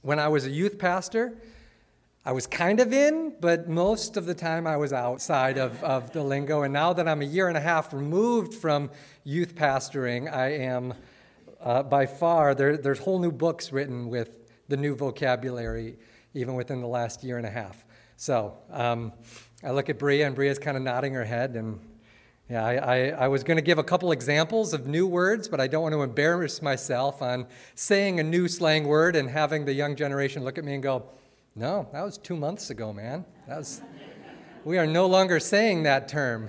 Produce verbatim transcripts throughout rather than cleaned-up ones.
When I was a youth pastor, I was kind of in, but most of the time I was outside of, of the lingo. And now that I'm a year and a half removed from youth pastoring, I am uh, by far, there, there's whole new books written with the new vocabulary, even within the last year and a half. So um, I look at Bria, and Bria's kind of nodding her head. And yeah, I, I, I was going to give a couple examples of new words, but I don't want to embarrass myself on saying a new slang word and having the young generation look at me and go, no, that was two months ago, man. That was, we are no longer saying that term.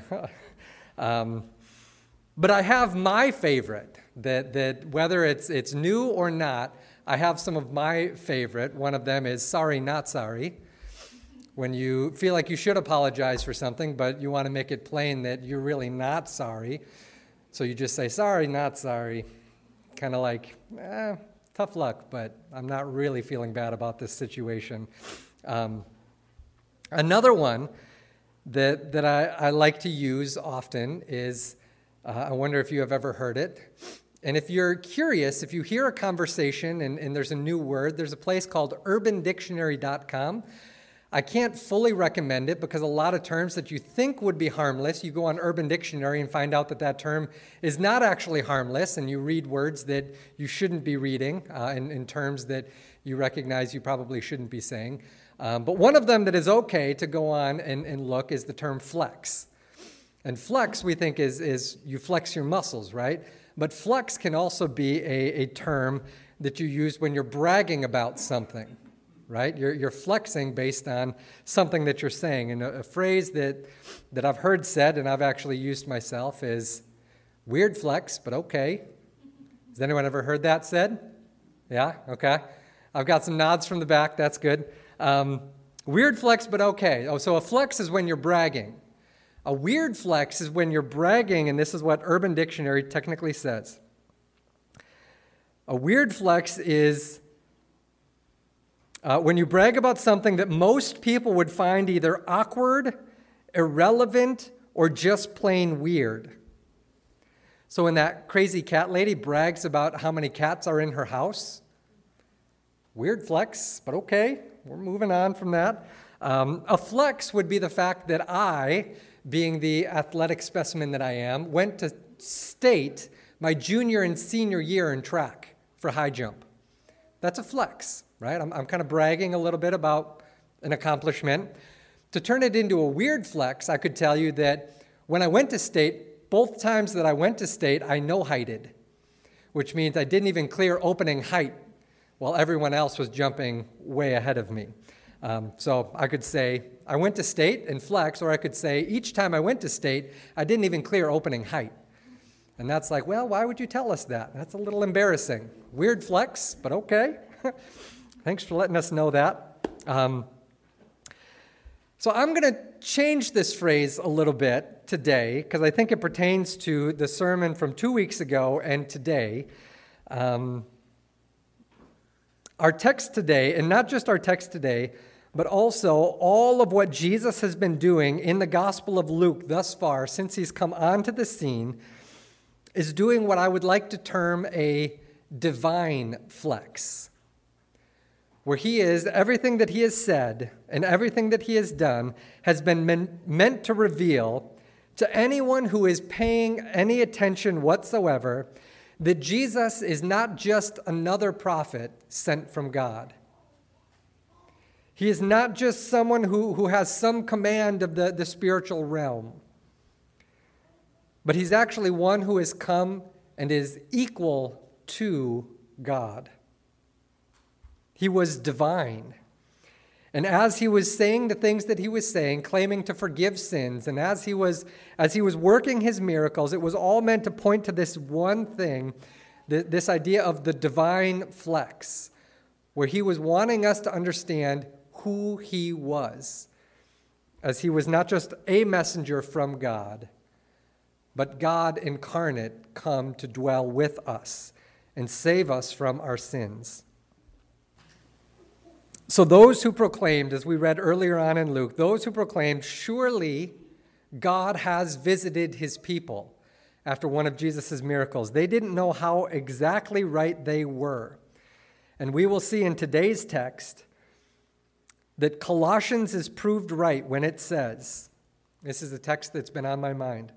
um, but I have my favorite, that, that whether it's, it's new or not, I have some of my favorite. One of them is sorry, not sorry. When you feel like you should apologize for something, but you want to make it plain that you're really not sorry. So you just say, sorry, not sorry. Kind of like, eh, tough luck, but I'm not really feeling bad about this situation. Um, another one that that I, I like to use often is, uh, I wonder if you have ever heard it. And if you're curious, if you hear a conversation and, and there's a new word, there's a place called urban dictionary dot com. I can't fully recommend it because a lot of terms that you think would be harmless, you go on Urban Dictionary and find out that that term is not actually harmless, and you read words that you shouldn't be reading uh, in, in terms that you recognize you probably shouldn't be saying. Um, but one of them that is okay to go on and, and look is the term flex. And flex, we think, is, is you flex your muscles, right? But flex can also be a, a term that you use when you're bragging about something. Right? You're, you're flexing based on something that you're saying. And a, a phrase that, that I've heard said, and I've actually used myself, is weird flex, but okay. Has anyone ever heard that said? Yeah? Okay. I've got some nods from the back. That's good. Um, weird flex, but okay. Oh, so a flex is when you're bragging. A weird flex is when you're bragging, and this is what Urban Dictionary technically says. A weird flex is Uh, when you brag about something that most people would find either awkward, irrelevant, or just plain weird. So when that crazy cat lady brags about how many cats are in her house, weird flex, but okay, we're moving on from that. Um, a flex would be the fact that I, being the athletic specimen that I am, went to state my junior and senior year in track for high jump. That's a flex. Right? I'm, I'm kind of bragging a little bit about an accomplishment. To turn it into a weird flex, I could tell you that when I went to state, both times that I went to state, I no-heighted, which means I didn't even clear opening height while everyone else was jumping way ahead of me. Um, so I could say, I went to state and flex, or I could say, each time I went to state, I didn't even clear opening height. And that's like, well, why would you tell us that? That's a little embarrassing. Weird flex, but okay. Thanks for letting us know that. Um, so I'm going to change this phrase a little bit today because I think it pertains to the sermon from two weeks ago and today. Um, our text today, and not just our text today, but also all of what Jesus has been doing in the Gospel of Luke thus far since he's come onto the scene, is doing what I would like to term a divine flex, where he is, everything that he has said and everything that he has done has been men, meant to reveal to anyone who is paying any attention whatsoever that Jesus is not just another prophet sent from God. He is not just someone who, who has some command of the, the spiritual realm, but he's actually one who has come and is equal to God. He was divine. And as he was saying the things that he was saying, claiming to forgive sins, and as he was as he was working his miracles, it was all meant to point to this one thing, this idea of the divine flex, where he was wanting us to understand who he was, as he was not just a messenger from God, but God incarnate come to dwell with us and save us from our sins. So those who proclaimed, as we read earlier on in Luke, those who proclaimed, surely God has visited his people after one of Jesus' miracles, they didn't know how exactly right they were. And we will see in today's text that Colossians is proved right when it says, this is a text that's been on my mind,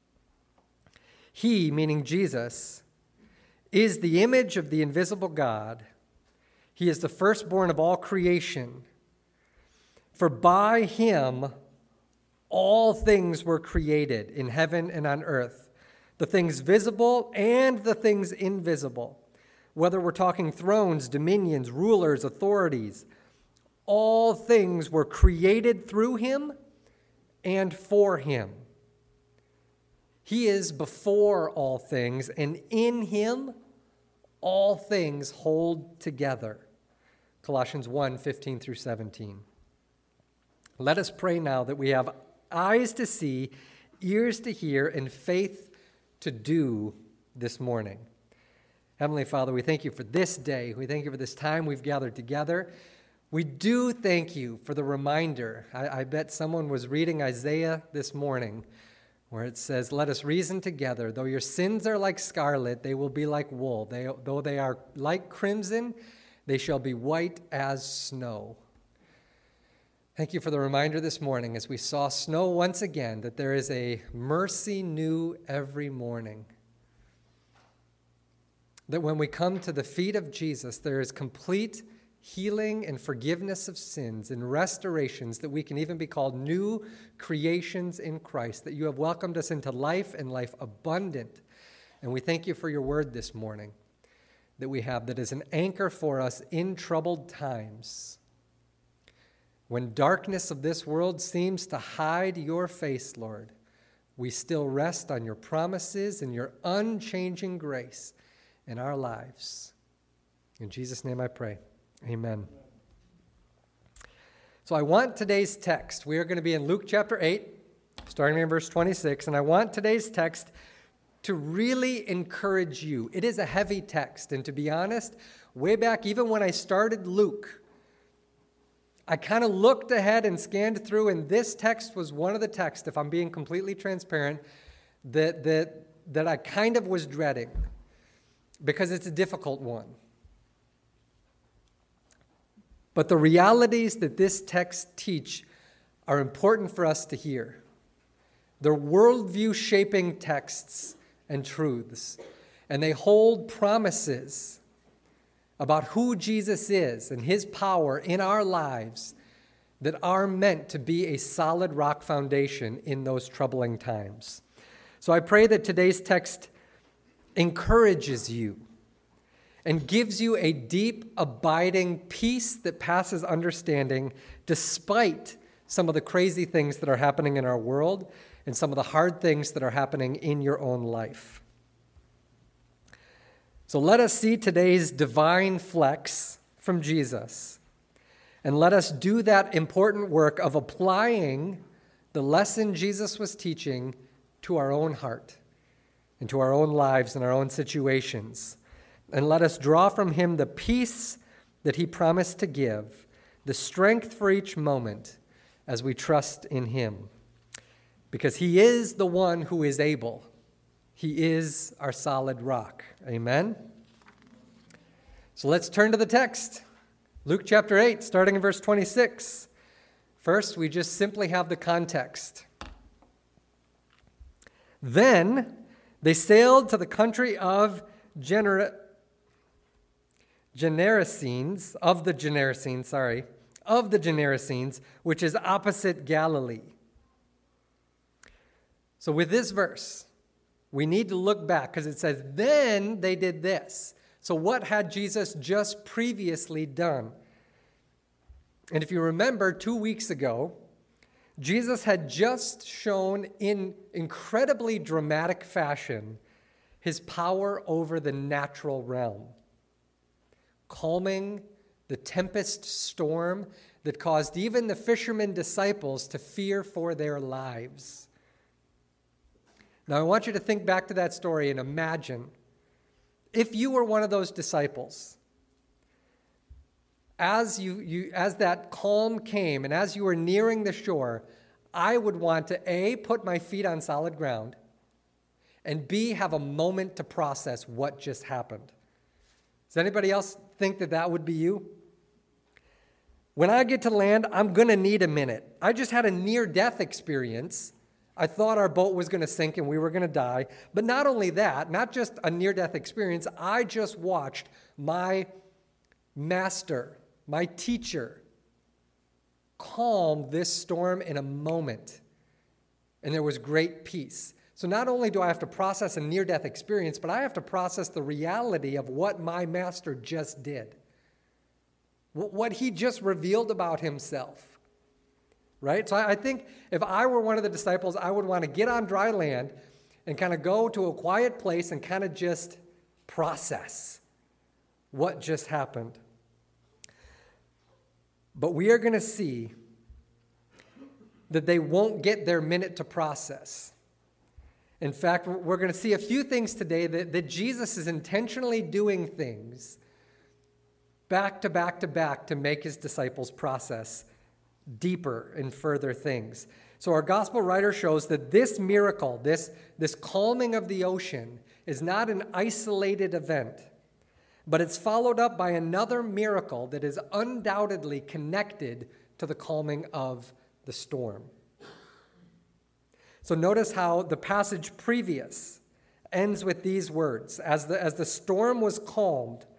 He, meaning Jesus, is the image of the invisible God. He is the firstborn of all creation. For by him all things were created in heaven and on earth, the things visible and the things invisible, whether we're talking thrones, dominions, rulers, authorities. All things were created through him and for him. He is before all things, and in him all things hold together. Colossians one, fifteen through seventeen. Let us pray now that we have eyes to see, ears to hear, and faith to do this morning. Heavenly Father, we thank you for this day. We thank you for this time we've gathered together. We do thank you for the reminder. I, I bet someone was reading Isaiah this morning, where it says, let us reason together. Though your sins are like scarlet, they will be like wool. They, though they are like crimson, they shall be white as snow. Thank you for the reminder this morning as we saw snow once again, that there is a mercy new every morning. That when we come to the feet of Jesus, there is complete healing and forgiveness of sins and restorations, that we can even be called new creations in Christ, that you have welcomed us into life and life abundant. And we thank you for your word this morning that we have, that is an anchor for us in troubled times. When darkness of this world seems to hide your face, Lord, we still rest on your promises and your unchanging grace in our lives. In Jesus' name I pray. Amen. So I want today's text. We are going to be in Luke chapter eight, starting in verse twenty-six, and I want today's text to really encourage you. It is a heavy text, and to be honest, way back, even when I started Luke, I kind of looked ahead and scanned through, and this text was one of the texts, if I'm being completely transparent, that that that I kind of was dreading, because it's a difficult one. But the realities that this text teach are important for us to hear. They're worldview-shaping texts and truths, and they hold promises about who Jesus is and his power in our lives that are meant to be a solid rock foundation in those troubling times. So I pray that today's text encourages you and gives you a deep, abiding peace that passes understanding, despite some of the crazy things that are happening in our world and some of the hard things that are happening in your own life. So let us see today's divine flex from Jesus, and let us do that important work of applying the lesson Jesus was teaching to our own heart and to our own lives and our own situations. And let us draw from him the peace that he promised to give, the strength for each moment as we trust in him. Because he is the one who is able. He is our solid rock. Amen? So let's turn to the text. Luke chapter eight, starting in verse twenty-six. First, we just simply have the context. Then they sailed to the country of Gener- Generasenes, of the Generasenes, sorry, of the Generasenes, which is opposite Galilee. So with this verse, we need to look back, because it says, then they did this. So what had Jesus just previously done? And if you remember, two weeks ago, Jesus had just shown in incredibly dramatic fashion his power over the natural realm, calming the tempest storm that caused even the fishermen disciples to fear for their lives. Now, I want you to think back to that story and imagine if you were one of those disciples. As you, you as that calm came and as you were nearing the shore, I would want to A, put my feet on solid ground, and B, have a moment to process what just happened. Does anybody else think that that would be you? When I get to land, I'm going to need a minute. I just had a near-death experience. I thought our boat was going to sink and we were going to die. But not only that, not just a near-death experience, I just watched my master, my teacher, calm this storm in a moment. And there was great peace. So not only do I have to process a near-death experience, but I have to process the reality of what my master just did. What he just revealed about himself. Right? So I think if I were one of the disciples, I would want to get on dry land and kind of go to a quiet place and kind of just process what just happened. But we are going to see that they won't get their minute to process. In fact, we're going to see a few things today that, that Jesus is intentionally doing things back to back to back to make his disciples process deeper and further things. So our gospel writer shows that this miracle, this, this calming of the ocean, is not an isolated event, but it's followed up by another miracle that is undoubtedly connected to the calming of the storm. So notice how the passage previous ends with these words. As the, as the storm was calmed, it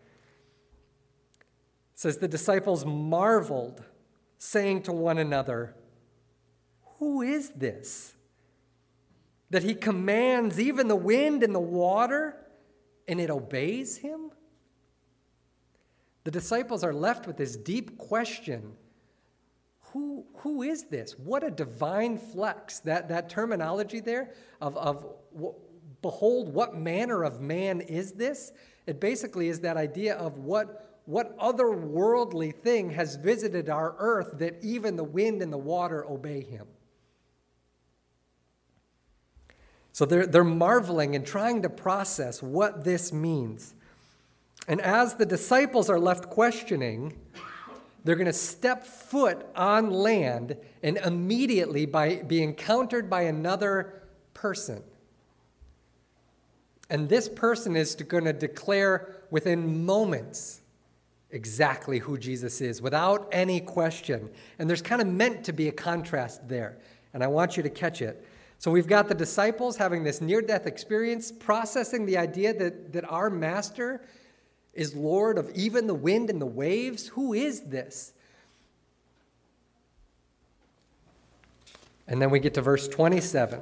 says the disciples marveled, saying to one another, "Who is this? That he commands even the wind and the water, and it obeys him?" The disciples are left with this deep question. Who, who is this? What a divine flex. That, that terminology there of, of behold, what manner of man is this? It basically is that idea of what What otherworldly thing has visited our earth that even the wind and the water obey him? So they're, they're marveling and trying to process what this means. And as the disciples are left questioning, they're going to step foot on land and immediately by, be encountered by another person. And this person is going to declare within moments exactly who Jesus is, without any question. And there's kind of meant to be a contrast there, and I want you to catch it. So we've got the disciples having this near-death experience, processing the idea that, that our master is Lord of even the wind and the waves. Who is this? And then we get to verse twenty-seven.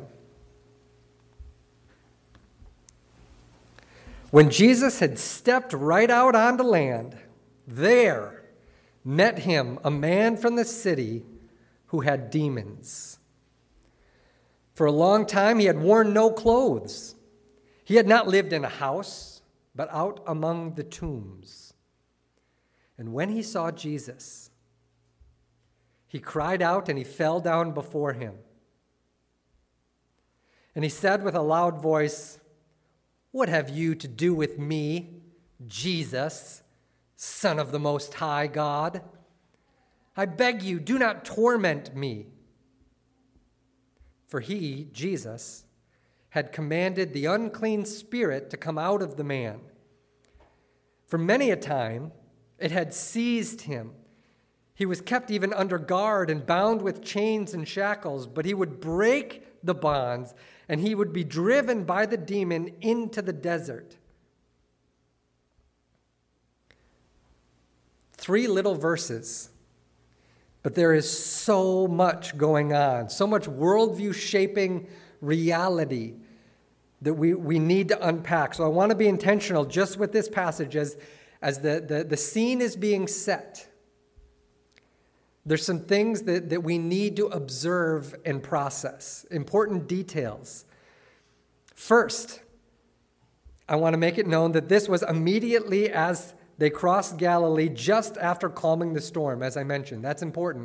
When Jesus had stepped right out onto land, there met him a man from the city who had demons. For a long time he had worn no clothes. He had not lived in a house, but out among the tombs. And when he saw Jesus, he cried out and he fell down before him. And he said with a loud voice, "What have you to do with me, Jesus, Son of the Most High God? I beg you, do not torment me." For he, Jesus, had commanded the unclean spirit to come out of the man. For many a time it had seized him. He was kept even under guard and bound with chains and shackles, but he would break the bonds and he would be driven by the demon into the desert. Three little verses, but there is so much going on, so much worldview shaping reality that we, we need to unpack. So I want to be intentional just with this passage as, as the, the, the scene is being set. There's some things that, that we need to observe and process, important details. First, I want to make it known that this was immediately as they crossed Galilee, just after calming the storm, as I mentioned. That's important.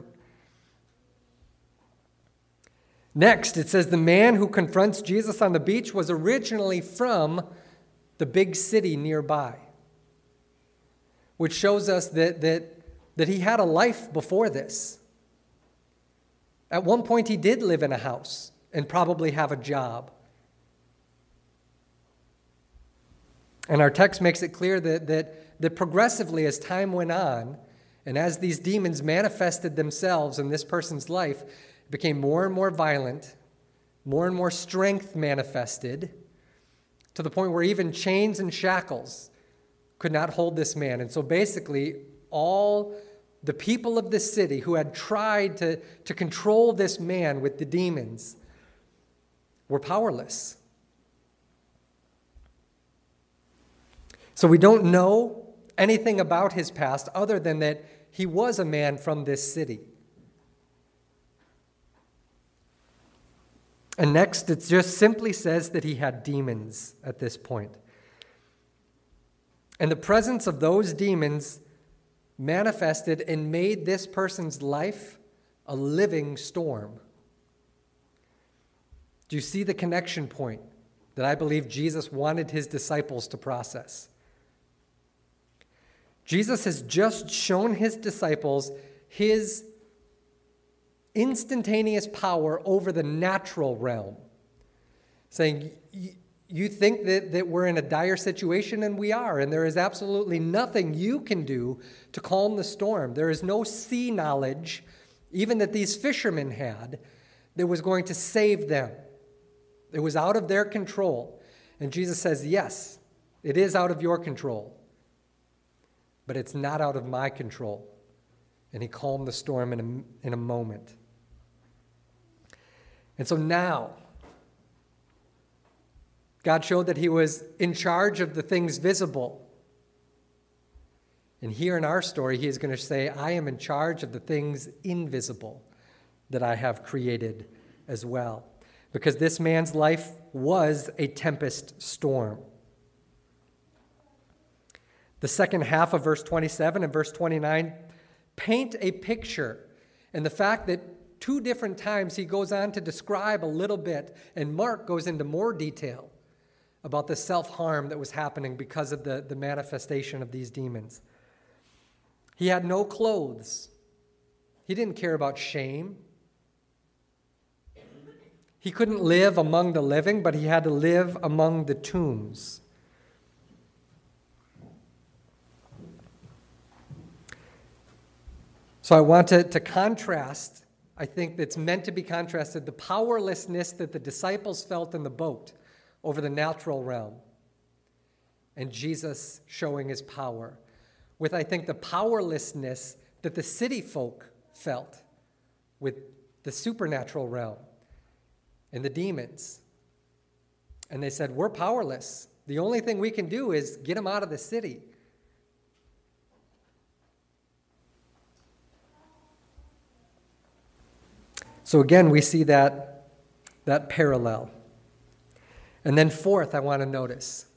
Next, it says the man who confronts Jesus on the beach was originally from the big city nearby, which shows us that, that, that he had a life before this. At one point, he did live in a house and probably have a job. And our text makes it clear that, that that progressively as time went on, and as these demons manifested themselves in this person's life, it became more and more violent, more and more strength manifested, to the point where even chains and shackles could not hold this man. And so basically, all the people of the city who had tried to, to control this man with the demons were powerless. So we don't know anything about his past other than that he was a man from this city. And next, it just simply says that he had demons at this point. And the presence of those demons manifested and made this person's life a living storm. Do you see the connection point that I believe Jesus wanted his disciples to process? Jesus has just shown his disciples his instantaneous power over the natural realm, saying, you think that, that we're in a dire situation, and we are, and there is absolutely nothing you can do to calm the storm. There is no sea knowledge, even that these fishermen had, that was going to save them. It was out of their control. And Jesus says, yes, it is out of your control, but it's not out of my control. And he calmed the storm in a, in a moment. And so now, God showed that he was in charge of the things visible. And here in our story, he is going to say, I am in charge of the things invisible that I have created as well. Because this man's life was a tempest storm. The second half of verse twenty-seven and verse twenty-nine paint a picture. And the fact that two different times he goes on to describe a little bit, and Mark goes into more detail about the self-harm that was happening because of the, the manifestation of these demons. He had no clothes. He didn't care about shame. He couldn't live among the living, but he had to live among the tombs. So I want to, to contrast, I think that's meant to be contrasted, the powerlessness that the disciples felt in the boat over the natural realm, and Jesus showing his power, with, I think, the powerlessness that the city folk felt with the supernatural realm and the demons. And they said, we're powerless. The only thing we can do is get them out of the city. So again, we see that, that parallel. And then fourth, I want to notice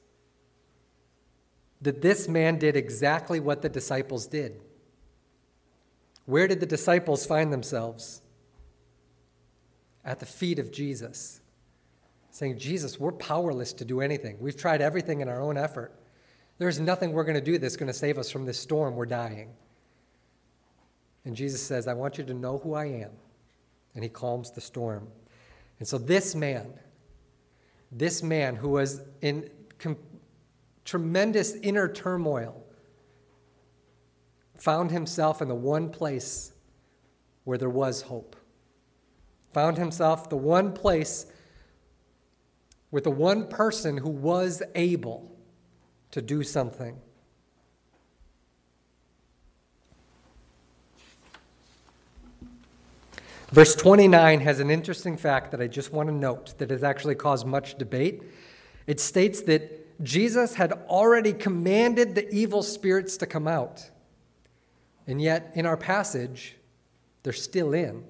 that this man did exactly what the disciples did. Where did the disciples find themselves? At the feet of Jesus, saying, Jesus, we're powerless to do anything. We've tried everything in our own effort. There's nothing we're going to do that's going to save us from this storm. We're dying. And Jesus says, I want you to know who I am. And he calms the storm. And so this man, this man who was in com- tremendous inner turmoil, found himself in the one place where there was hope. Found himself the one place with the one person who was able to do something. Verse twenty-nine has an interesting fact that I just want to note that has actually caused much debate. It states that Jesus had already commanded the evil spirits to come out. And yet, in our passage, they're still in.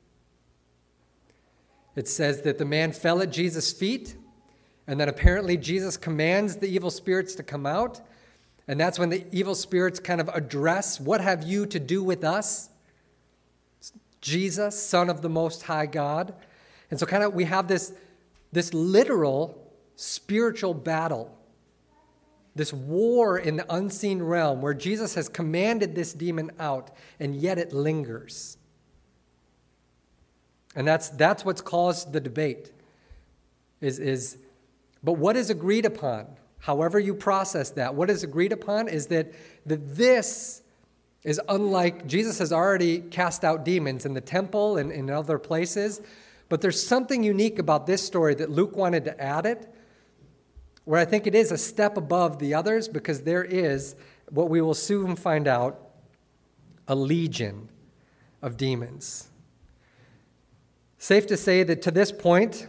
It says that the man fell at Jesus' feet, and then apparently Jesus commands the evil spirits to come out. And that's when the evil spirits kind of address, what have you to do with us? Jesus, Son of the Most High God. And so kind of we have this, this literal spiritual battle, this war in the unseen realm where Jesus has commanded this demon out, and yet it lingers. And that's, that's what's caused the debate, is, is, but what is agreed upon? However you process that, what is agreed upon is that, that this is unlike, Jesus has already cast out demons in the temple and in other places, but there's something unique about this story that Luke wanted to add it, where I think it is a step above the others, because there is, what we will soon find out, a legion of demons. Safe to say that to this point,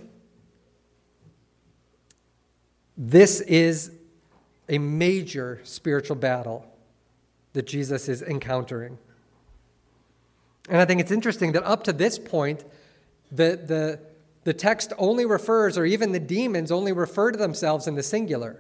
this is a major spiritual battle that Jesus is encountering. And I think it's interesting that up to this point, the, the, the text only refers, or even the demons only refer to themselves in the singular.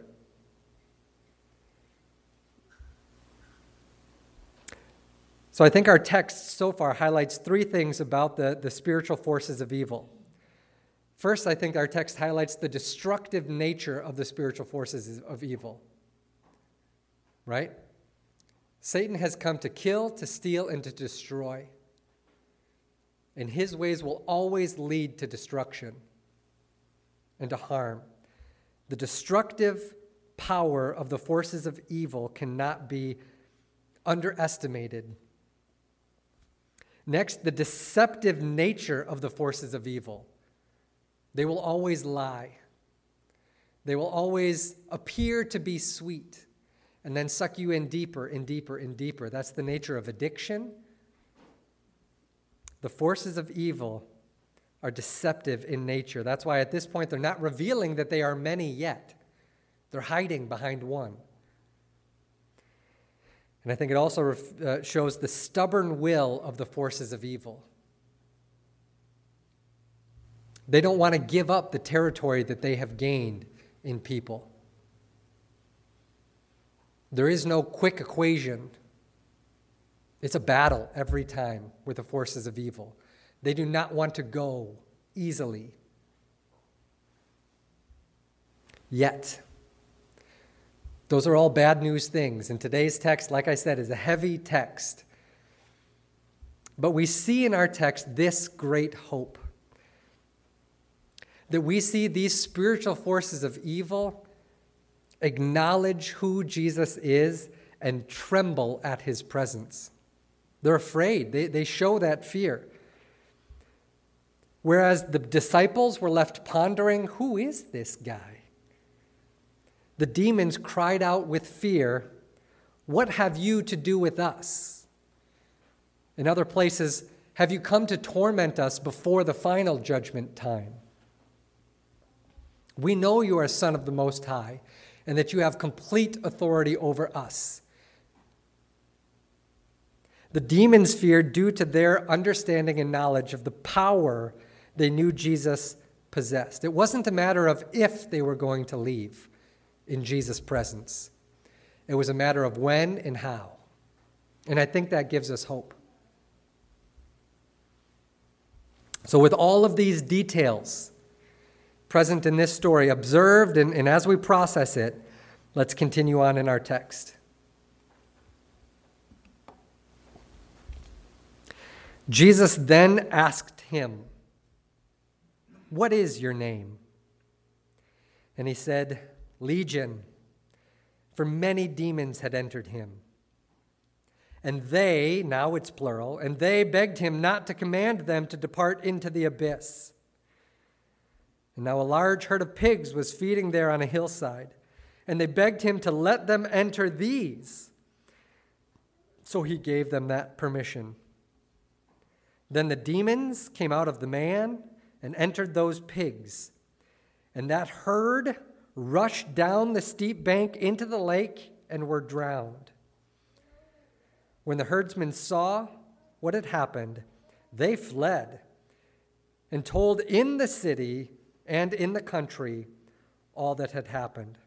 So I think our text so far highlights three things about the, the spiritual forces of evil. First, I think our text highlights the destructive nature of the spiritual forces of evil. Right? Satan has come to kill, to steal, and to destroy. And his ways will always lead to destruction and to harm. The destructive power of the forces of evil cannot be underestimated. Next, the deceptive nature of the forces of evil. They will always lie. They will always appear to be sweet and then suck you in deeper and deeper and deeper. That's the nature of addiction. The forces of evil are deceptive in nature. That's why at this point they're not revealing that they are many yet. They're hiding behind one. And I think it also ref- uh, shows the stubborn will of the forces of evil. They don't want to give up the territory that they have gained in people. There is no quick equation. It's a battle every time with the forces of evil. They do not want to go easily. Yet, those are all bad news things. And today's text, like I said, is a heavy text. But we see in our text this great hope. That we see these spiritual forces of evil acknowledge who Jesus is and tremble at his presence. They're afraid. They, they show that fear. Whereas the disciples were left pondering, who is this guy? The demons cried out with fear, "What have you to do with us?" In other places, "Have you come to torment us before the final judgment time? We know you are a son of the Most High, and that you have complete authority over us." The demons feared due to their understanding and knowledge of the power they knew Jesus possessed. It wasn't a matter of if they were going to leave in Jesus' presence. It was a matter of when and how. And I think that gives us hope. So with all of these details present in this story, observed, and, and as we process it, let's continue on in our text. Jesus then asked him, "What is your name?" And he said, "Legion," for many demons had entered him. And they, now it's plural, and they begged him not to command them to depart into the abyss. And now a large herd of pigs was feeding there on a hillside, and they begged him to let them enter these. So he gave them that permission. Then the demons came out of the man and entered those pigs, and that herd rushed down the steep bank into the lake and were drowned. When the herdsmen saw what had happened, they fled and told in the city and in the country all that had happened.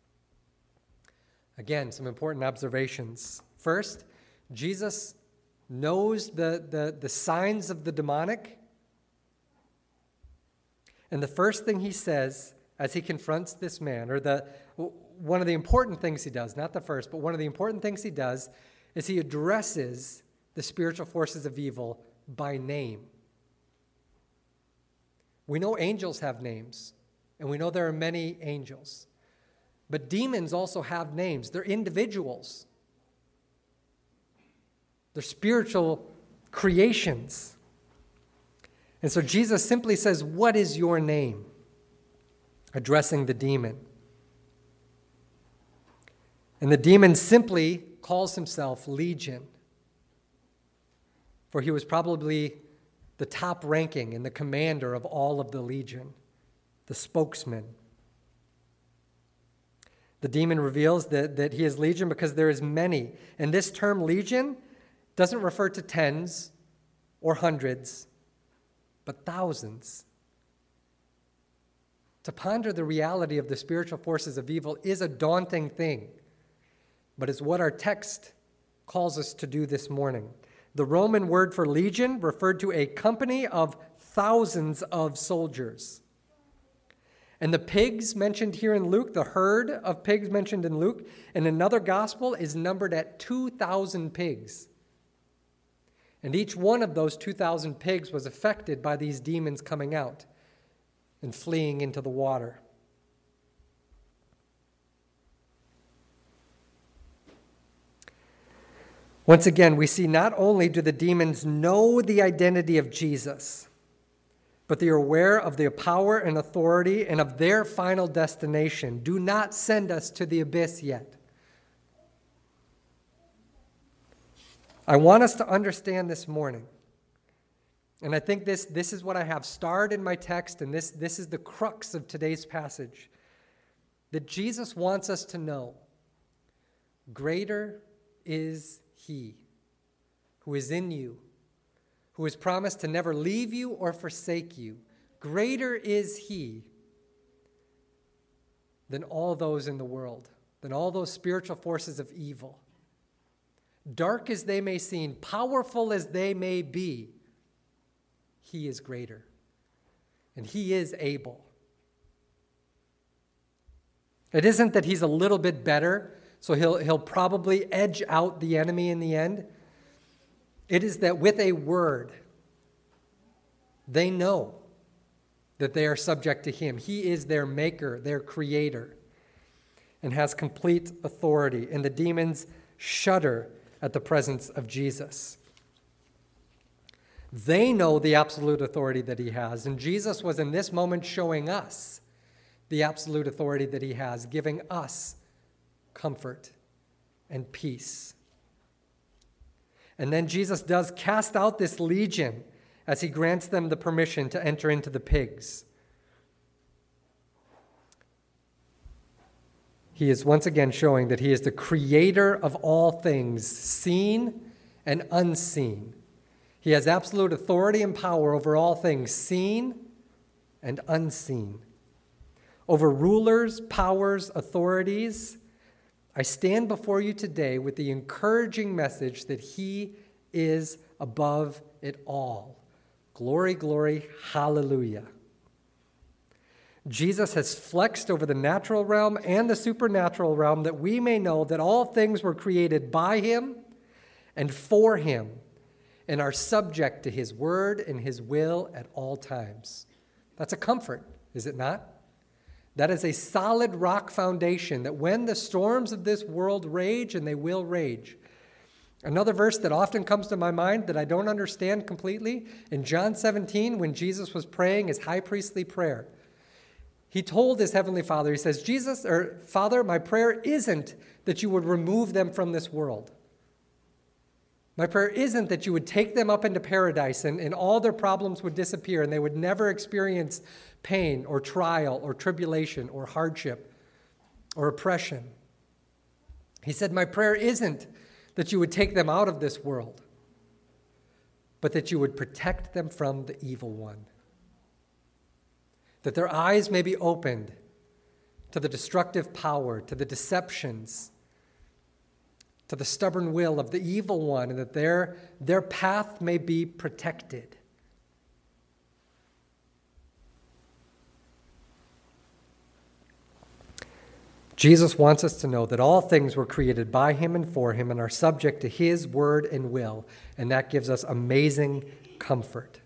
Again, some important observations. First, Jesus knows the, the, the signs of the demonic. And the first thing he says as he confronts this man, or the one of the important things he does, not the first, but one of the important things he does, is he addresses the spiritual forces of evil by name. We know angels have names, and we know there are many angels. But demons also have names. They're individuals. They're spiritual creations. And so Jesus simply says, "What is your name?" addressing the demon. And the demon simply calls himself Legion, for he was probably the top ranking and the commander of all of the legion, the spokesman. The demon reveals that, that he is Legion because there is many. And this term Legion doesn't refer to tens or hundreds, but thousands. To ponder the reality of the spiritual forces of evil is a daunting thing, but it's what our text calls us to do this morning. The Roman word for legion referred to a company of thousands of soldiers. And the pigs mentioned here in Luke, the herd of pigs mentioned in Luke, in another gospel is numbered at two thousand pigs. And each one of those two thousand pigs was affected by these demons coming out and fleeing into the water. Once again, we see not only do the demons know the identity of Jesus, but they are aware of their power and authority and of their final destination. Do not send us to the abyss yet. I want us to understand this morning, and I think this, this is what I have starred in my text, and this, this is the crux of today's passage, that Jesus wants us to know, greater is He who is in you, who has promised to never leave you or forsake you. Greater is He than all those in the world, than all those spiritual forces of evil. Dark as they may seem, powerful as they may be, He is greater, and He is able. It isn't that He's a little bit better, so he'll, he'll probably edge out the enemy in the end. It is that with a word, they know that they are subject to Him. He is their maker, their creator, and has complete authority. And the demons shudder at the presence of Jesus. They know the absolute authority that He has, and Jesus was in this moment showing us the absolute authority that He has, giving us comfort and peace. And then Jesus does cast out this legion as He grants them the permission to enter into the pigs. He is once again showing that He is the creator of all things, seen and unseen. He has absolute authority and power over all things, seen and unseen. Over rulers, powers, authorities. I stand before you today with the encouraging message that He is above it all. Glory, glory, hallelujah. Jesus has flexed over the natural realm and the supernatural realm that we may know that all things were created by Him and for Him and are subject to His word and His will at all times. That's a comfort, is it not? That is a solid rock foundation that when the storms of this world rage, and they will rage. Another verse that often comes to my mind that I don't understand completely, in John seventeen, when Jesus was praying his high priestly prayer, He told His heavenly Father, He says, Jesus, or Father, my prayer isn't that you would remove them from this world. My prayer isn't that you would take them up into paradise and, and all their problems would disappear and they would never experience pain or trial or tribulation or hardship or oppression. He said, my prayer isn't that you would take them out of this world, but that you would protect them from the evil one. That their eyes may be opened to the destructive power, to the deceptions, to the stubborn will of the evil one, and that their, their path may be protected. Jesus wants us to know that all things were created by Him and for Him and are subject to His word and will, and that gives us amazing comfort.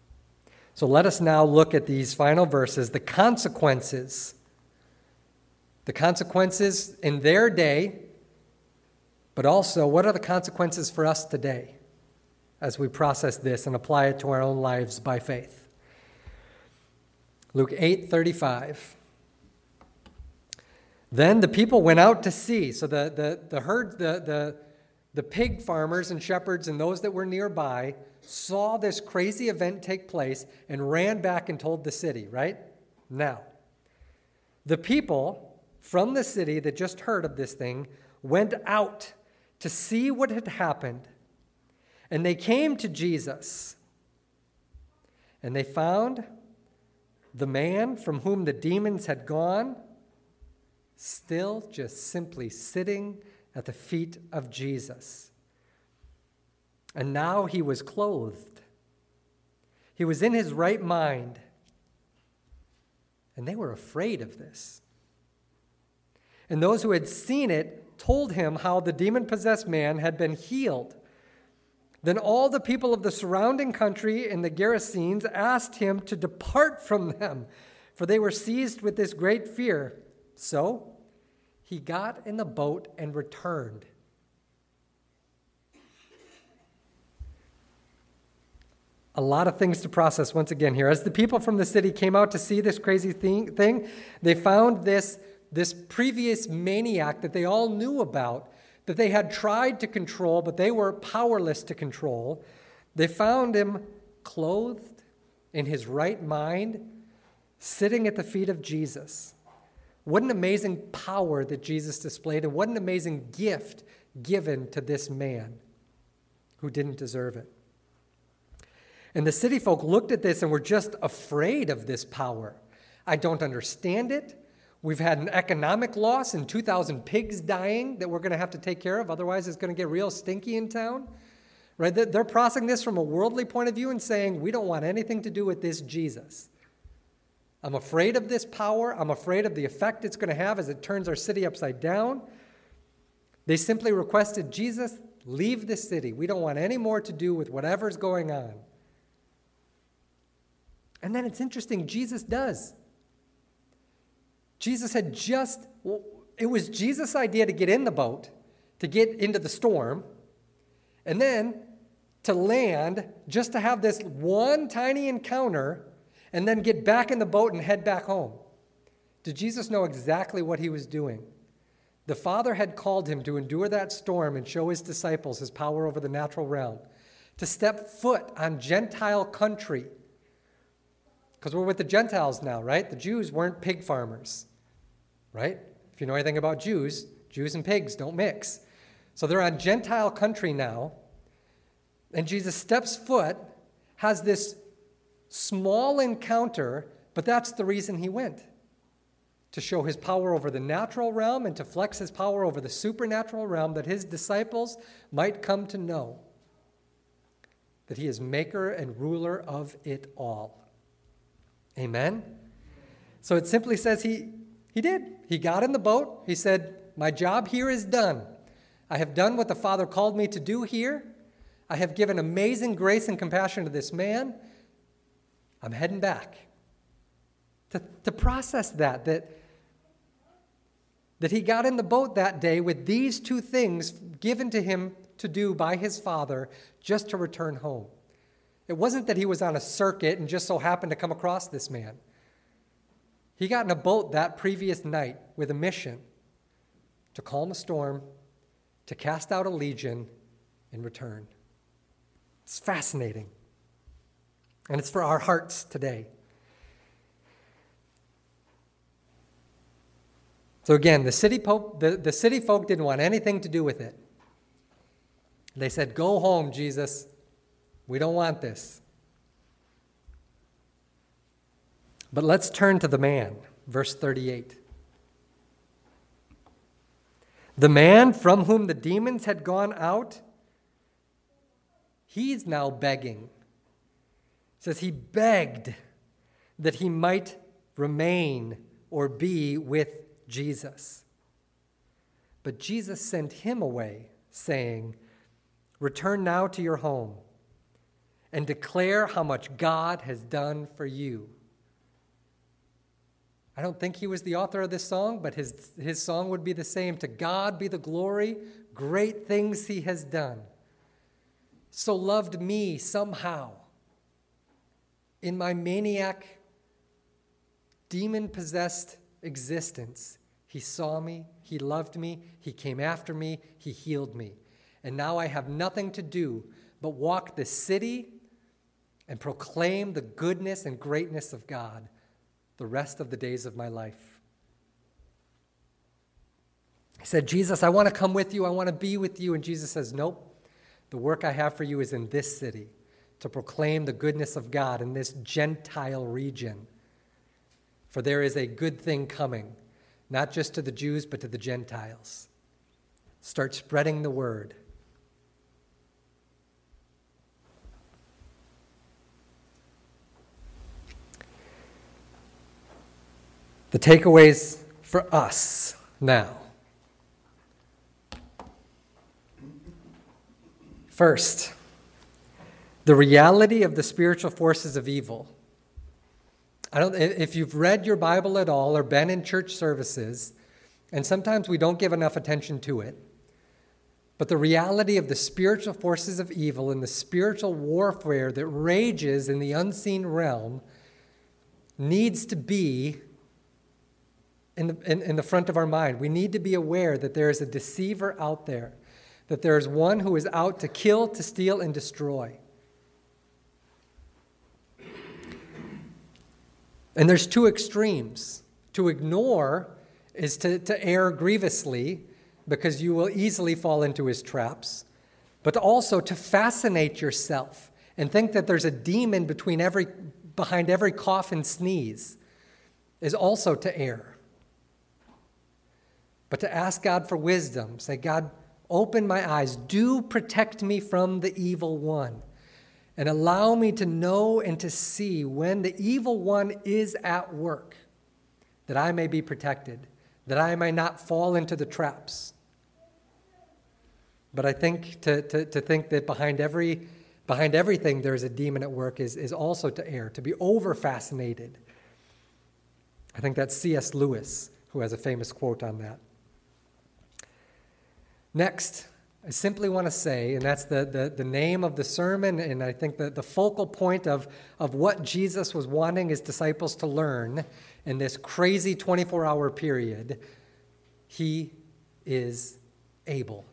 So let us now look at these final verses, the consequences The consequences in their day, but also what are the consequences for us today as we process this and apply it to our own lives by faith. Luke eight thirty-five. Then the people went out to see. So the, the, the herd, the, the, the pig farmers and shepherds and those that were nearby saw this crazy event take place and ran back and told the city, right? Now, the people from the city that just heard of this thing went out to see what had happened. And they came to Jesus. And they found the man from whom the demons had gone still just simply sitting at the feet of Jesus. And now he was clothed. He was in his right mind. And they were afraid of this. And those who had seen it told him how the demon-possessed man had been healed. Then all the people of the surrounding country and the Gerasenes asked him to depart from them, for they were seized with this great fear. So he got in the boat and returned. A lot of things to process once again here. As the people from the city came out to see this crazy thing, they found this, this previous maniac that they all knew about, that they had tried to control, but they were powerless to control. They found him clothed in his right mind, sitting at the feet of Jesus. What an amazing power that Jesus displayed, and what an amazing gift given to this man who didn't deserve it. And the city folk looked at this and were just afraid of this power. I don't understand it. We've had an economic loss and two thousand pigs dying that we're going to have to take care of. Otherwise, it's going to get real stinky in town. Right? They're processing this from a worldly point of view and saying, we don't want anything to do with this Jesus. I'm afraid of this power. I'm afraid of the effect it's going to have as it turns our city upside down. They simply requested, Jesus, leave the city. We don't want any more to do with whatever's going on. And then it's interesting, Jesus does. Jesus had just, well, it was Jesus' idea to get in the boat, to get into the storm, and then to land just to have this one tiny encounter and then get back in the boat and head back home. Did Jesus know exactly what he was doing? The Father had called him to endure that storm and show his disciples his power over the natural realm, to step foot on Gentile country. Because we're with the Gentiles now, right? The Jews weren't pig farmers, right? If you know anything about Jews, Jews and pigs don't mix. So they're on Gentile country now, and Jesus steps foot, has this small encounter, but that's the reason he went, to show his power over the natural realm and to flex his power over the supernatural realm, that his disciples might come to know that he is maker and ruler of it all. Amen? So it simply says he, he did. He got in the boat. He said, my job here is done. I have done what the Father called me to do here. I have given amazing grace and compassion to this man. I'm heading back. To, to process that, that, that he got in the boat that day with these two things given to him to do by his Father just to return home. It wasn't that he was on a circuit and just so happened to come across this man. He got in a boat that previous night with a mission to calm a storm, to cast out a legion, and return. It's fascinating. And it's for our hearts today. So again, the city, po- the, the city folk didn't want anything to do with it. They said, go home, Jesus. We don't want this. But let's turn to the man, verse thirty-eight. The man from whom the demons had gone out, he's now begging. It says he begged that he might remain or be with Jesus. But Jesus sent him away, saying, return now to your home and declare how much God has done for you. I don't think he was the author of this song, but his, his song would be the same. To God be the glory, great things he has done. So loved me somehow. In my maniac, demon-possessed existence, he saw me, he loved me, he came after me, he healed me. And now I have nothing to do but walk the city and proclaim the goodness and greatness of God the rest of the days of my life. He said, Jesus, I want to come with you. I want to be with you. And Jesus says, nope. The work I have for you is in this city, to proclaim the goodness of God in this Gentile region. For there is a good thing coming, not just to the Jews, but to the Gentiles. Start spreading the word. The takeaways for us now. First, the reality of the spiritual forces of evil. I don't, if you've read your Bible at all or been in church services, and sometimes we don't give enough attention to it, but the reality of the spiritual forces of evil and the spiritual warfare that rages in the unseen realm needs to be in the, in, in the front of our mind. We need to be aware that there is a deceiver out there, that there is one who is out to kill, to steal, and destroy. And there's two extremes. To ignore is to, to err grievously, because you will easily fall into his traps, but also to fascinate yourself and think that there's a demon between every, behind every cough and sneeze is also to err. But to ask God for wisdom, say, God, open my eyes, do protect me from the evil one, and allow me to know and to see when the evil one is at work, that I may be protected, that I may not fall into the traps. But I think to, to, to think that behind every behind everything there's a demon at work is, is also to err, to be over-fascinated. I think that's C S Lewis who has a famous quote on that. Next, I simply want to say, and that's the, the, the name of the sermon, and I think that the focal point of, of what Jesus was wanting his disciples to learn in this crazy twenty-four hour period, he is able.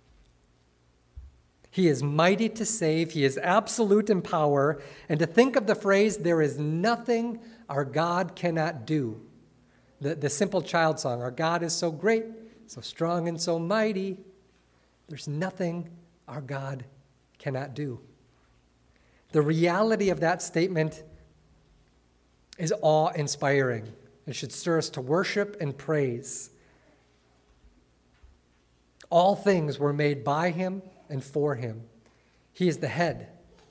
He is mighty to save. He is absolute in power. And to think of the phrase, there is nothing our God cannot do. The, the simple child song, our God is so great, so strong and so mighty. There's nothing our God cannot do. The reality of that statement is awe-inspiring. It should stir us to worship and praise. All things were made by him and for him. He is the head.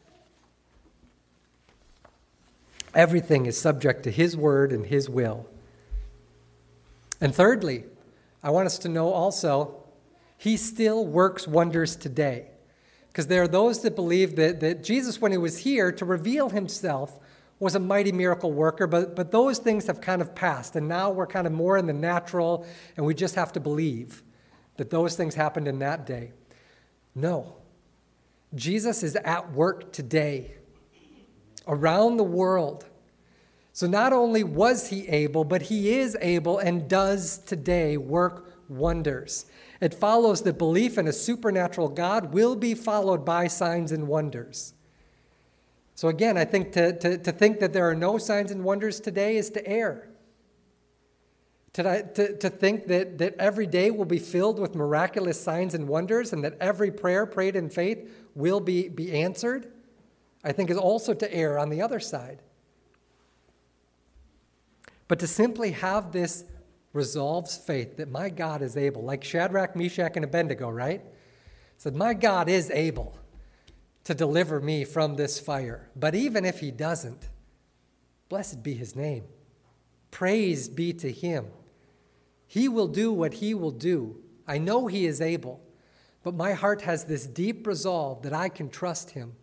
Everything is subject to his word and his will. And thirdly, I want us to know also, he still works wonders today. Because there are those that believe that, that Jesus, when he was here to reveal himself, was a mighty miracle worker, but, but those things have kind of passed, and now we're kind of more in the natural, and we just have to believe that those things happened in that day. No. Jesus is at work today, around the world. So not only was he able, but he is able and does today work wonders. It follows that belief in a supernatural God will be followed by signs and wonders. So again, I think to, to, to think that there are no signs and wonders today is to err. To, to, to think that, that every day will be filled with miraculous signs and wonders and that every prayer prayed in faith will be, be answered, I think is also to err on the other side. But to simply have this resolves faith that my God is able, like Shadrach, Meshach, and Abednego, right? Said, my God is able to deliver me from this fire. But even if he doesn't, blessed be his name. Praise be to him. He will do what he will do. I know he is able, but my heart has this deep resolve that I can trust him.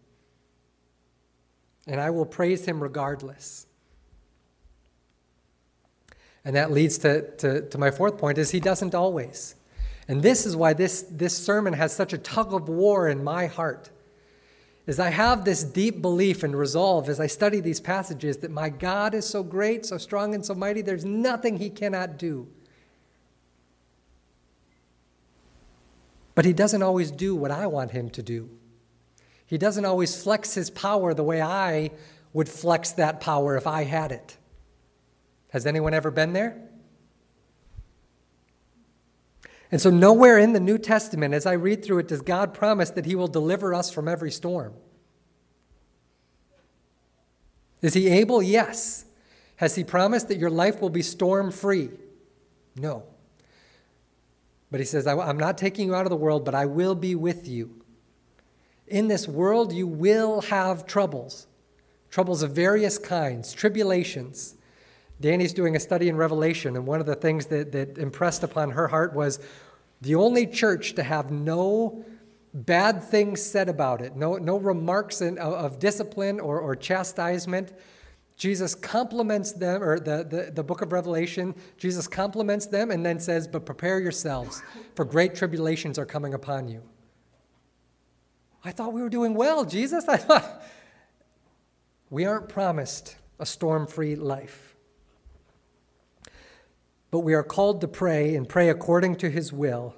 And I will praise him regardless. And that leads to, to, to my fourth point, is he doesn't always. And this is why this, this sermon has such a tug of war in my heart, is I have this deep belief and resolve as I study these passages that my God is so great, so strong, and so mighty, there's nothing he cannot do. But he doesn't always do what I want him to do. He doesn't always flex his power the way I would flex that power if I had it. Has anyone ever been there? And so nowhere in the New Testament, as I read through it, does God promise that he will deliver us from every storm. Is he able? Yes. Has he promised that your life will be storm-free? No. But he says, I'm not taking you out of the world, but I will be with you. In this world, you will have troubles. Troubles of various kinds, tribulations. Danny's doing a study in Revelation, and one of the things that, that impressed upon her heart was the only church to have no bad things said about it, no, no remarks in, of, of discipline or, or chastisement. Jesus compliments them, or the, the, the book of Revelation, Jesus compliments them and then says, but prepare yourselves, for great tribulations are coming upon you. I thought we were doing well, Jesus. I thought we aren't promised a storm-free life. But we are called to pray and pray according to his will.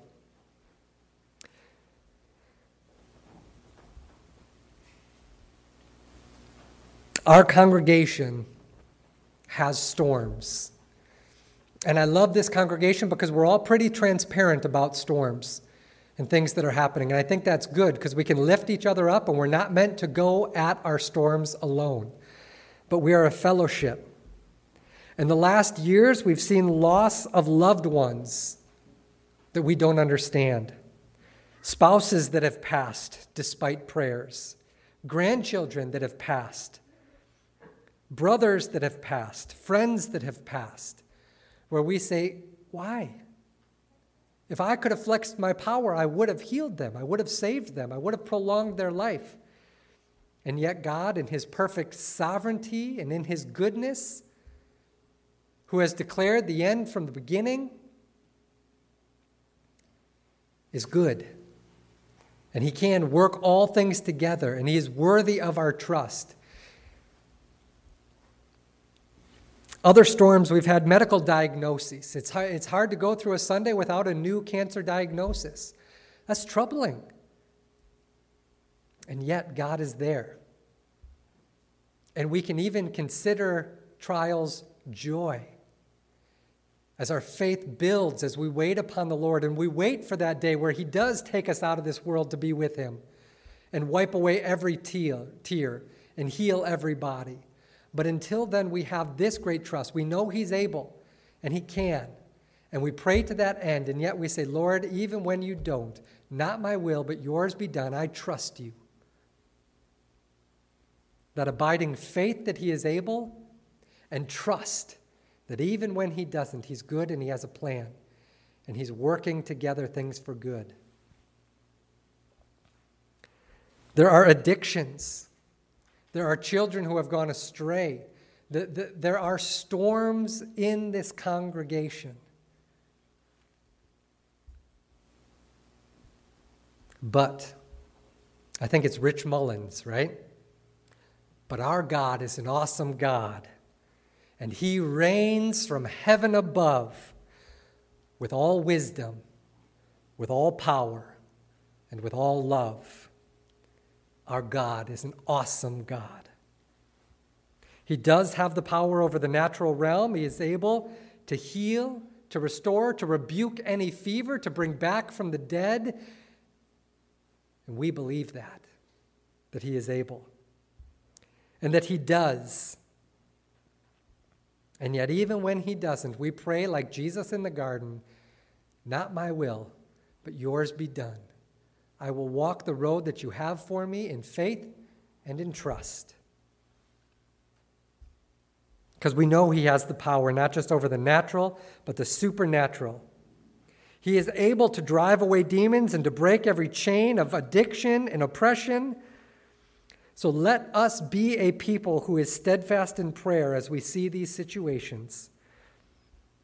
Our congregation has storms. And I love this congregation because we're all pretty transparent about storms and things that are happening. And I think that's good because we can lift each other up, and we're not meant to go at our storms alone. But we are a fellowship. In the last years, we've seen loss of loved ones that we don't understand. Spouses that have passed despite prayers. Grandchildren that have passed. Brothers that have passed. Friends that have passed. Where we say, why? If I could have flexed my power, I would have healed them. I would have saved them. I would have prolonged their life. And yet God, in his perfect sovereignty and in his goodness, who has declared the end from the beginning, is good. And he can work all things together, and he is worthy of our trust. Other storms, we've had medical diagnoses. It's hard, it's hard to go through a Sunday without a new cancer diagnosis. That's troubling. And yet God is there. And we can even consider trials joy. As our faith builds, as we wait upon the Lord, and we wait for that day where he does take us out of this world to be with him and wipe away every tear, tear and heal every body. But until then, we have this great trust. We know he's able, and he can. And we pray to that end, and yet we say, Lord, even when you don't, not my will, but yours be done, I trust you. That abiding faith that he is able, and trust that even when he doesn't, he's good and he has a plan, and he's working together things for good. There are addictions. There are children who have gone astray. The, the, there are storms in this congregation. But, I think it's Rich Mullins, right? But our God is an awesome God, and he reigns from heaven above with all wisdom, with all power, and with all love. Our God is an awesome God. He does have the power over the natural realm. He is able to heal, to restore, to rebuke any fever, to bring back from the dead. And we believe that, that he is able, and that he does. And yet even when he doesn't, we pray like Jesus in the garden, not my will, but yours be done. I will walk the road that you have for me in faith and in trust. Because we know he has the power not just over the natural, but the supernatural. He is able to drive away demons and to break every chain of addiction and oppression. So let us be a people who is steadfast in prayer as we see these situations.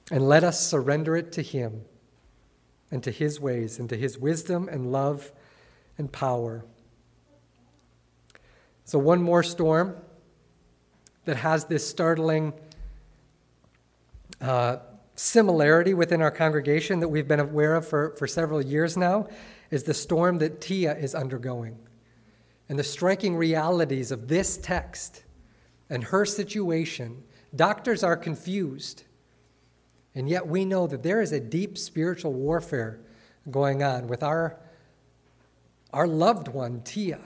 And let us surrender it to him and to his ways and to his wisdom and love and power. So one more storm that has this startling uh, similarity within our congregation that we've been aware of for, for several years now is the storm that Tia is undergoing. And the striking realities of this text and her situation, doctors are confused. And yet we know that there is a deep spiritual warfare going on with our, our loved one, Tia.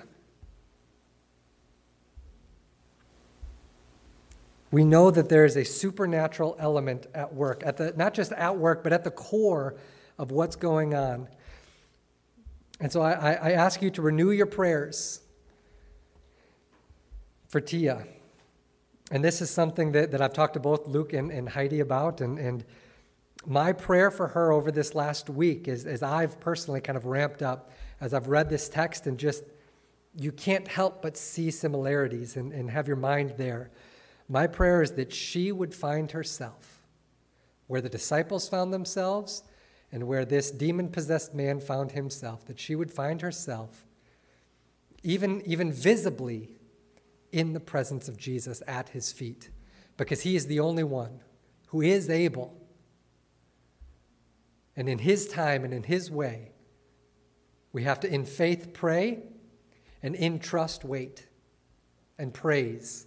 We know that there is a supernatural element at work, at the not just at work, but at the core of what's going on. And so I, I ask you to renew your prayers for Tia. And this is something that, that I've talked to both Luke and, and Heidi about. And, and my prayer for her over this last week is, as I've personally kind of ramped up, as I've read this text and just, you can't help but see similarities and, and have your mind there. My prayer is that she would find herself where the disciples found themselves and where this demon-possessed man found himself, that she would find herself even, even visibly in the presence of Jesus at his feet, because he is the only one who is able. And in his time and in his way, we have to, in faith, pray, and in trust, wait and praise.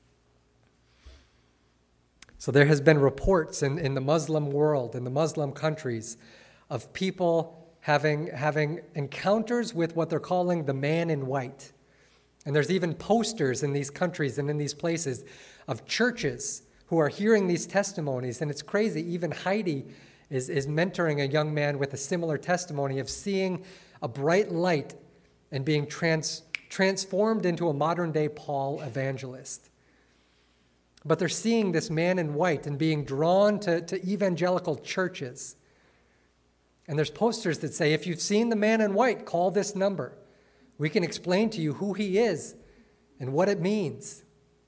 So there has been reports in, in the Muslim world, in the Muslim countries, of people having, having encounters with what they're calling the man in white. And there's even posters in these countries and in these places of churches who are hearing these testimonies. And it's crazy. Even Heidi is, is mentoring a young man with a similar testimony of seeing a bright light and being trans, transformed into a modern-day Paul evangelist. But they're seeing this man in white and being drawn to, to evangelical churches. And there's posters that say, if you've seen the man in white, call this number. We can explain to you who he is and what it means.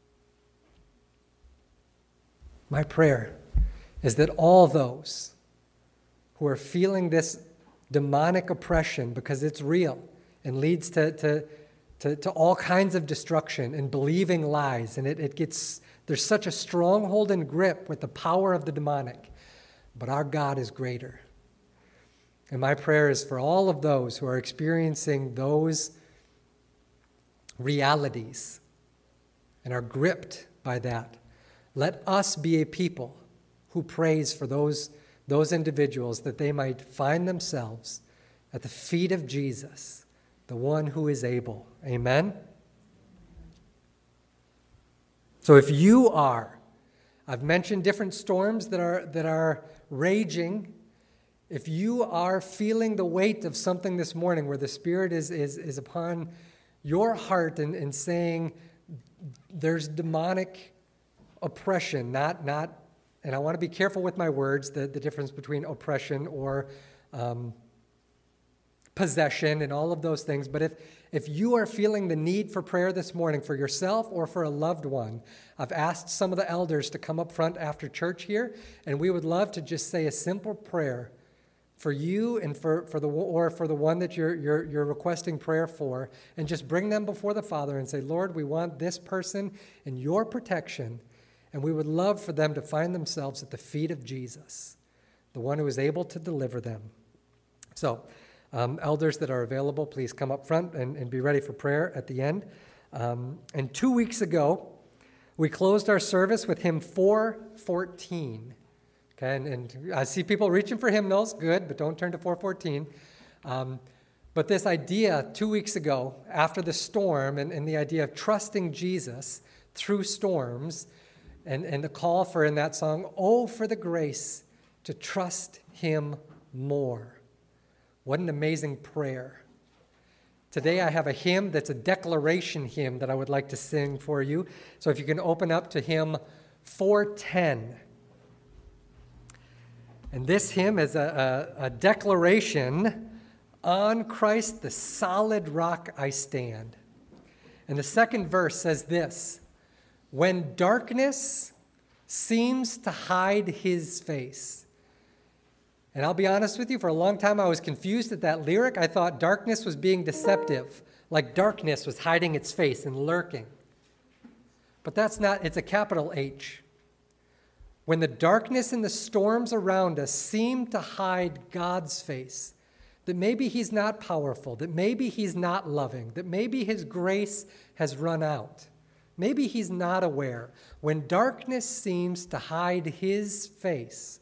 My prayer is that all those who are feeling this demonic oppression, because it's real and leads to, to, to, to all kinds of destruction and believing lies, and it, it gets... There's such a stronghold and grip with the power of the demonic, but our God is greater. And my prayer is for all of those who are experiencing those realities and are gripped by that. Let us be a people who prays for those, those individuals that they might find themselves at the feet of Jesus, the one who is able. Amen? So if you are, I've mentioned different storms that are that are raging. If you are feeling the weight of something this morning where the Spirit is is, is upon your heart and, and saying there's demonic oppression, not, not, and I want to be careful with my words, the, the difference between oppression or um, possession and all of those things, but if If you are feeling the need for prayer this morning for yourself or for a loved one, I've asked some of the elders to come up front after church here, and we would love to just say a simple prayer for you and for, for the or for the one that you're, you're, you're requesting prayer for, and just bring them before the Father and say, Lord, we want this person in your protection, and we would love for them to find themselves at the feet of Jesus, the one who is able to deliver them. So, Um, elders that are available, please come up front and, and be ready for prayer at the end. Um, and two weeks ago, we closed our service with hymn four fourteen. Okay, and, and I see people reaching for hymnals. Good, but don't turn to four fourteen. Um, but this idea two weeks ago, after the storm, and, and the idea of trusting Jesus through storms, and, and the call for in that song, oh, for the grace to trust him more. What an amazing prayer. Today I have a hymn that's a declaration hymn that I would like to sing for you. So if you can open up to hymn four ten. And this hymn is a, a, a declaration on Christ, the solid rock I stand. And the second verse says this: when darkness seems to hide his face. And I'll be honest with you, for a long time I was confused at that lyric. I thought darkness was being deceptive, like darkness was hiding its face and lurking. But that's not, it's a capital H. When the darkness and the storms around us seem to hide God's face, that maybe he's not powerful, that maybe he's not loving, that maybe his grace has run out, maybe he's not aware. When darkness seems to hide his face,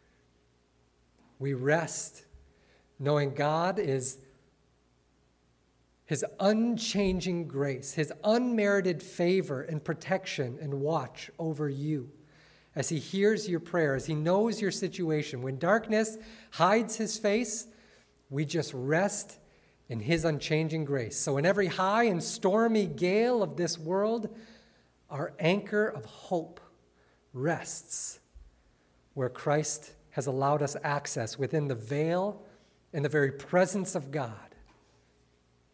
we rest knowing God is his unchanging grace, his unmerited favor and protection and watch over you as he hears your prayers, he knows your situation. When darkness hides his face, we just rest in his unchanging grace. So in every high and stormy gale of this world, our anchor of hope rests where Christ has allowed us access within the veil and the very presence of God.